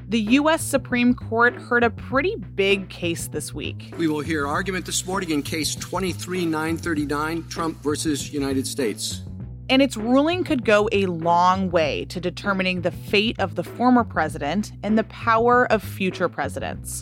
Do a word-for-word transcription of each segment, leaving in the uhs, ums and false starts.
The U S Supreme Court heard a pretty big case this week. We will hear argument this morning in case twenty-three nine thirty-nine, Trump versus United States. And its ruling could go a long way to determining the fate of the former president and the power of future presidents.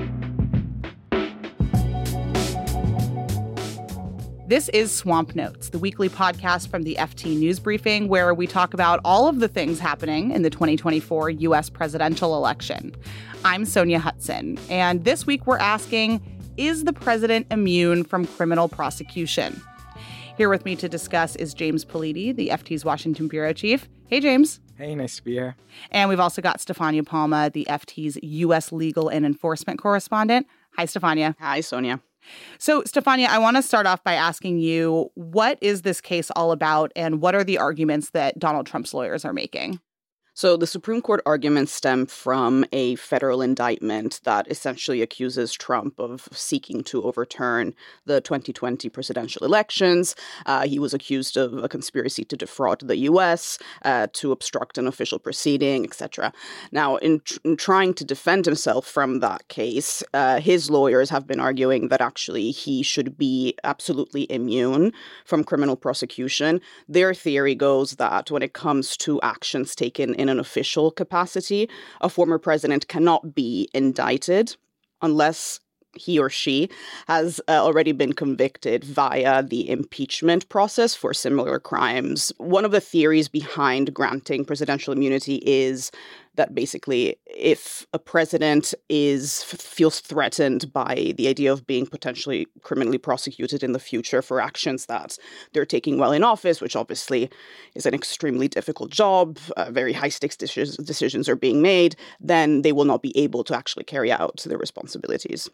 This is Swamp Notes, the weekly podcast from the F T News Briefing, where we talk about all of the things happening in the twenty twenty-four U S presidential election. I'm Sonia Hudson, and this week we're asking, is the president immune from criminal prosecution? Here with me to discuss is James Politi, the F T's Washington bureau chief. Hey, James. Hey, nice to be here. And we've also got Stefania Palma, the F T's U S legal and enforcement correspondent. Hi, Stefania. Hi, Sonia. So, Stefania, I want to start off by asking you, what is this case all about, and what are the arguments that Donald Trump's lawyers are making? So the Supreme Court arguments stem from a federal indictment that essentially accuses Trump of seeking to overturn the twenty twenty presidential elections. Uh, he was accused of a conspiracy to defraud the U S, uh, to obstruct an official proceeding, et cetera. Now, in, tr- in trying to defend himself from that case, uh, his lawyers have been arguing that actually he should be absolutely immune from criminal prosecution. Their theory goes that when it comes to actions taken in in an official capacity, a former president cannot be indicted unless he or she has uh, already been convicted via the impeachment process for similar crimes. One of the theories behind granting presidential immunity is that basically if a president is feels threatened by the idea of being potentially criminally prosecuted in the future for actions that they're taking while in office, which obviously is an extremely difficult job, uh, very high-stakes decisions, decisions are being made, then they will not be able to actually carry out their responsibilities.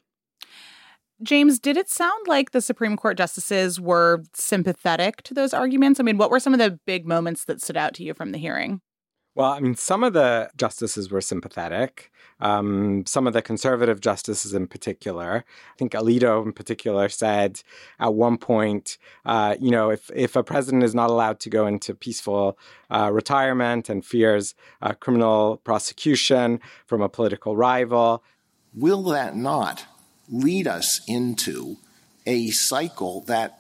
James, did it sound like the Supreme Court justices were sympathetic to those arguments? I mean, what were some of the big moments that stood out to you from the hearing? Well, I mean, some of the justices were sympathetic. Um, some of the conservative justices in particular, I think Alito in particular said at one point, uh, you know, if, if a president is not allowed to go into peaceful uh, retirement and fears uh, criminal prosecution from a political rival. Will that not lead us into a cycle that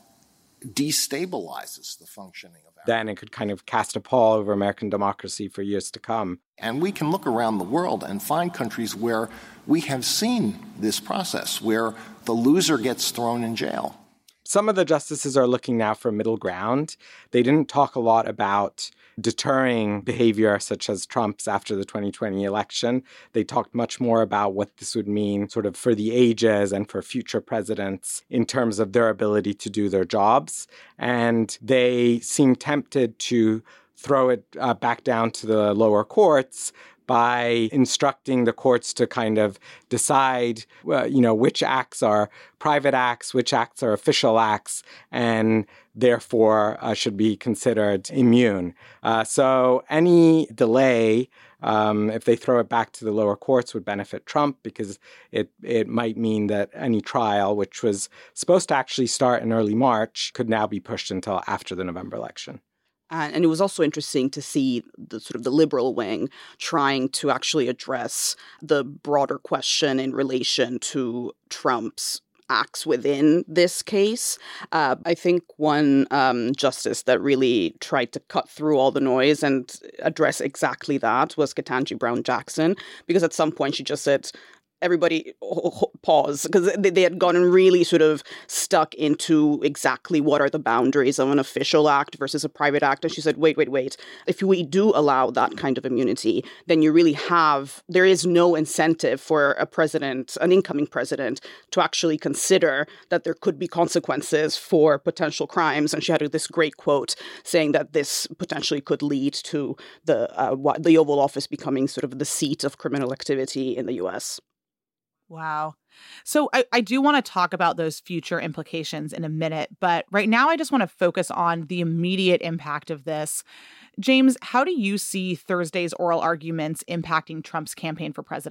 destabilizes the functioning of our... Then it could kind of cast a pall over American democracy for years to come. And we can look around the world and find countries where we have seen this process, where the loser gets thrown in jail. Some of the justices are looking now for middle ground. They didn't talk a lot about deterring behavior such as Trump's after the twenty twenty election. They talked much more about what this would mean sort of for the ages and for future presidents in terms of their ability to do their jobs. And they seem tempted to throw it uh, back down to the lower courts by instructing the courts to kind of decide, uh, you know, which acts are private acts, which acts are official acts, and therefore uh, should be considered immune. Uh, so any delay, um, if they throw it back to the lower courts, would benefit Trump because it, it might mean that any trial, which was supposed to actually start in early March, could now be pushed until after the November election. And it was also interesting to see the sort of the liberal wing trying to actually address the broader question in relation to Trump's acts within this case. Uh, I think one um, justice that really tried to cut through all the noise and address exactly that was Ketanji Brown Jackson, because at some point she just said, everybody pause, because they had gotten really sort of stuck into exactly what are the boundaries of an official act versus a private act. And she said, wait, wait, wait. If we do allow that kind of immunity, then you really have, there is no incentive for a president, an incoming president, to actually consider that there could be consequences for potential crimes. And she had this great quote saying that this potentially could lead to the uh, the Oval Office becoming sort of the seat of criminal activity in the U S. Wow. So I, I do want to talk about those future implications in a minute, but right now I just want to focus on the immediate impact of this. James, how do you see Thursday's oral arguments impacting Trump's campaign for president?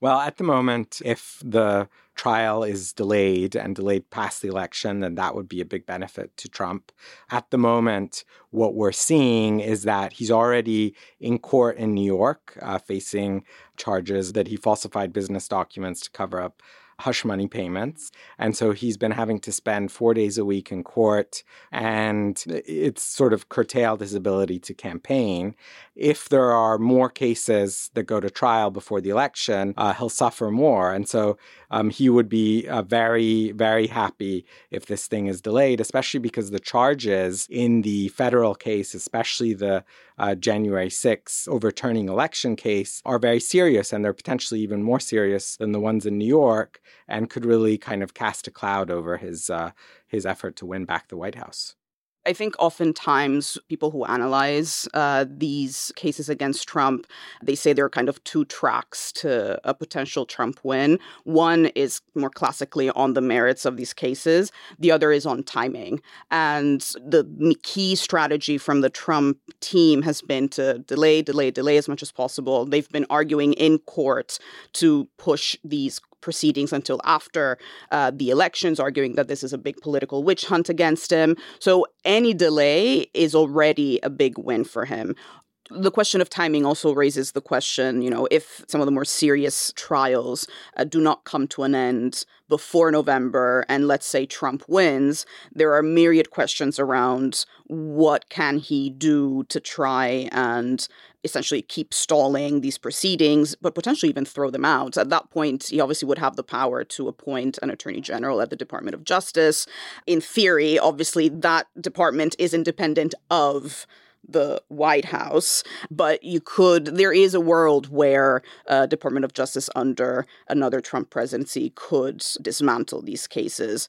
Well, at the moment, if the trial is delayed and delayed past the election, then that would be a big benefit to Trump. At the moment, what we're seeing is that he's already in court in New York, uh, facing charges that he falsified business documents to cover up hush money payments. And so he's been having to spend four days a week in court, and it's sort of curtailed his ability to campaign. If there are more cases that go to trial before the election, uh, he'll suffer more. And so um, he would be uh, very, very happy if this thing is delayed, especially because the charges in the federal case, especially the uh, January sixth overturning election case, are very serious, and they're potentially even more serious than the ones in New York, and could really kind of cast a cloud over his uh, his effort to win back the White House. I think oftentimes people who analyze uh, these cases against Trump, they say there are kind of two tracks to a potential Trump win. One is more classically on the merits of these cases. The other is on timing. And the key strategy from the Trump team has been to delay, delay, delay as much as possible. They've been arguing in court to push these proceedings until after uh, the elections, arguing that this is a big political witch hunt against him. So any delay is already a big win for him. The question of timing also raises the question, you know, if some of the more serious trials uh, do not come to an end before November, and let's say Trump wins, there are myriad questions around what can he do to try and essentially keep stalling these proceedings, but potentially even throw them out. At that point, he obviously would have the power to appoint an attorney general at the Department of Justice. In theory, obviously, that department is independent of the White House, but you could, there is a world where uh, Department of Justice under another Trump presidency could dismantle these cases.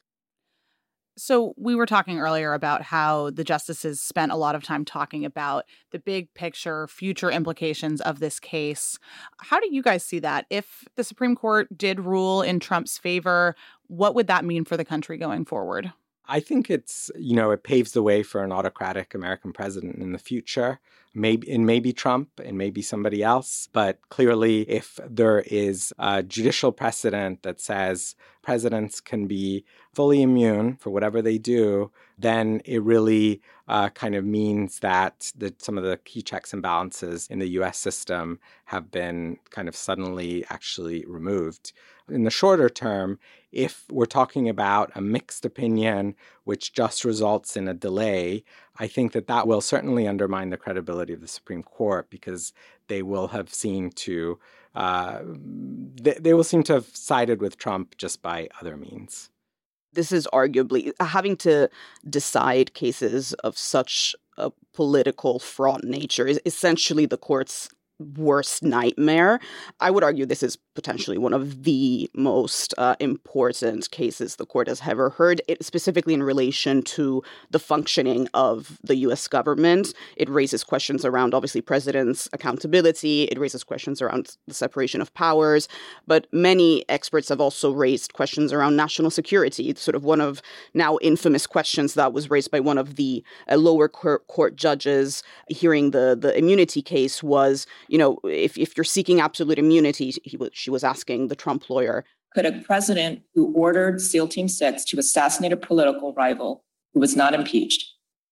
So we were talking earlier about how the justices spent a lot of time talking about the big picture, future implications of this case. How do you guys see that? If the Supreme Court did rule in Trump's favor, what would that mean for the country going forward? I think it's, you know, it paves the way for an autocratic American president in the future. Maybe it may be Trump, it may be somebody else, but clearly if there is a judicial precedent that says presidents can be fully immune for whatever they do, then it really uh, kind of means that the, some of the key checks and balances in the U S system have been kind of suddenly actually removed. In the shorter term, if we're talking about a mixed opinion which just results in a delay, I think that that will certainly undermine the credibility of the Supreme Court, because they will have seen to, uh, they, they will seem to have sided with Trump just by other means. This is arguably having to decide cases of such a political fraught nature is essentially the court's worst nightmare. I would argue this is potentially one of the most uh, important cases the court has ever heard, it, specifically in relation to the functioning of the U S government. It raises questions around, obviously, president's accountability. It raises questions around the separation of powers. But many experts have also raised questions around national security. It's sort of one of now infamous questions that was raised by one of the uh, lower court, court judges hearing the, the immunity case was, you know, if, if you're seeking absolute immunity, he was, she was asking the Trump lawyer, could a president who ordered SEAL Team six to assassinate a political rival who was not impeached,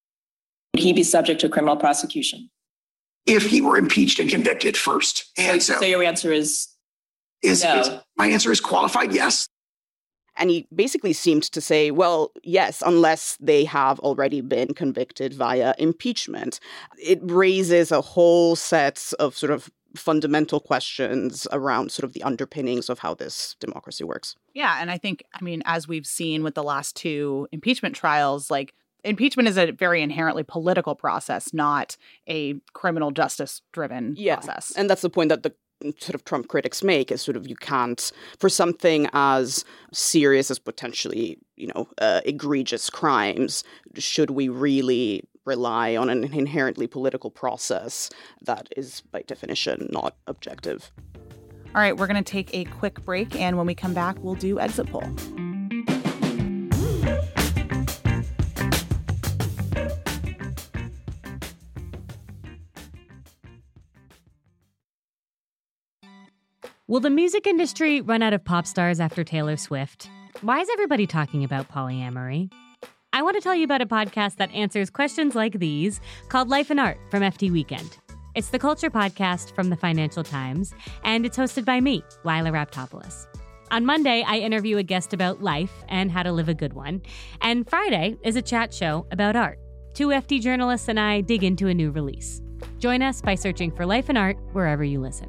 would he be subject to criminal prosecution? If he were impeached and convicted first. And so, so your answer is, is, no. is my answer is qualified, yes. And he basically seemed to say, well, yes, unless they have already been convicted via impeachment. It raises a whole set of sort of fundamental questions around sort of the underpinnings of how this democracy works. Yeah. And I think, I mean, as we've seen with the last two impeachment trials, like impeachment is a very inherently political process, not a criminal justice driven yeah. process. And that's the point that the sort of Trump critics make, is sort of you can't, for something as serious as potentially, you know, uh, egregious crimes, should we really rely on an inherently political process that is, by definition, not objective? All right, we're going to take a quick break, and when we come back, we'll do exit poll. Will the music industry run out of pop stars after Taylor Swift? Why is everybody talking about polyamory? I want to tell you about a podcast that answers questions like these called Life and Art from F T Weekend. It's the culture podcast from the Financial Times, and it's hosted by me, Lila Raptopoulos. On Monday, I interview a guest about life and how to live a good one. And Friday is a chat show about art. Two F T journalists and I dig into a new release. Join us by searching for Life and Art wherever you listen.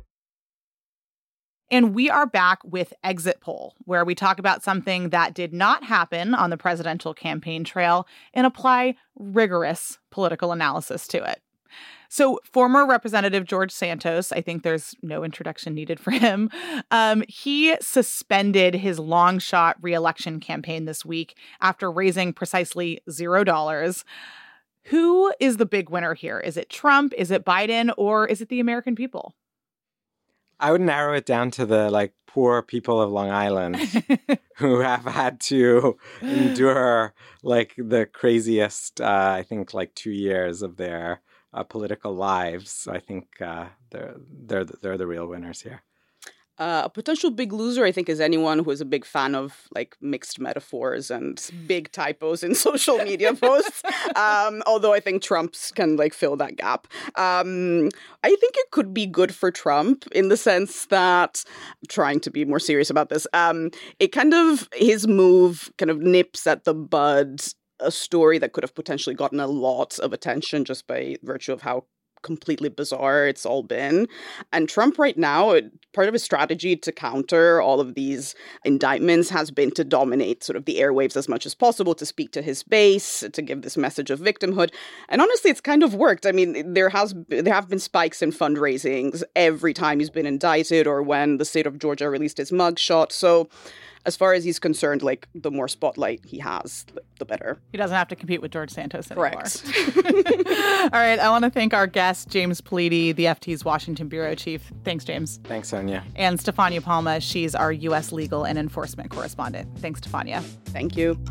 And we are back with Exit Poll, where we talk about something that did not happen on the presidential campaign trail and apply rigorous political analysis to it. So former Representative George Santos, I think there's no introduction needed for him, um, he suspended his long shot re-election campaign this week after raising precisely zero dollars. Who is the big winner here? Is it Trump? Is it Biden? Or is it the American people? I would narrow it down to the like poor people of Long Island who have had to endure like the craziest, uh, I think, like two years of their uh, political lives. I think uh, they're they're they're the real winners here. Uh, a potential big loser, I think, is anyone who is a big fan of like mixed metaphors and big typos in social media posts. Um, although I think Trump's can like fill that gap. Um, I think it could be good for Trump in the sense that, trying to be more serious about this, um, it kind of, his move kind of nips at the bud a story that could have potentially gotten a lot of attention just by virtue of how completely bizarre it's all been. And Trump right now, part of his strategy to counter all of these indictments has been to dominate sort of the airwaves as much as possible, to speak to his base, to give this message of victimhood. And honestly, it's kind of worked. I mean, there has there have been spikes in fundraisings every time he's been indicted or when the state of Georgia released his mugshot. So as far as he's concerned, like, the more spotlight he has, the better. He doesn't have to compete with George Santos anymore. Correct. All right. I want to thank our guest, James Politi, the F T's Washington bureau chief. Thanks, James. Thanks, Sonia. And Stefania Palma. She's our U S legal and enforcement correspondent. Thanks, Stefania. Thank you.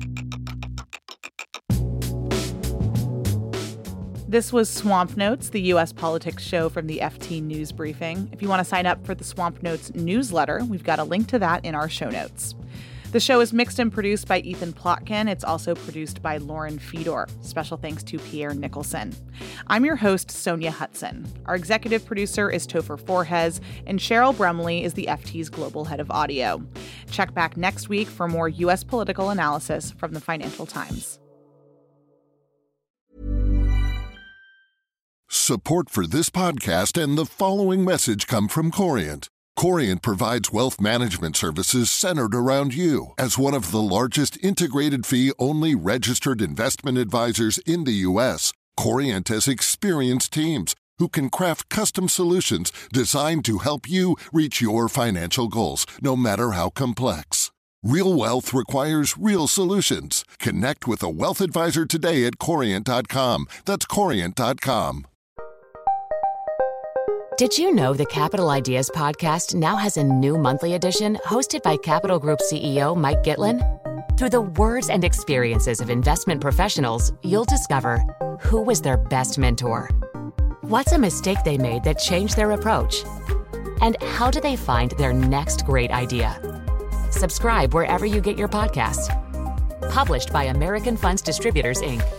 This was Swamp Notes, the U S politics show from the F T News Briefing. If you want to sign up for the Swamp Notes newsletter, we've got a link to that in our show notes. The show is mixed and produced by Ethan Plotkin. It's also produced by Lauren Fedor. Special thanks to Pierre Nicholson. I'm your host, Sonia Hudson. Our executive producer is Topher Forhez, and Cheryl Brumley is the F T's global head of audio. Check back next week for more U S political analysis from the Financial Times. Support for this podcast and the following message come from Corient. Corient provides wealth management services centered around you. As one of the largest integrated fee-only registered investment advisors in the U S, Corient has experienced teams who can craft custom solutions designed to help you reach your financial goals, no matter how complex. Real wealth requires real solutions. Connect with a wealth advisor today at corient dot com. That's corient dot com. Did you know the Capital Ideas podcast now has a new monthly edition hosted by Capital Group C E O Mike Gitlin? Through the words and experiences of investment professionals, you'll discover who was their best mentor, what's a mistake they made that changed their approach, and how do they find their next great idea. Subscribe wherever you get your podcasts. Published by American Funds Distributors, Incorporated.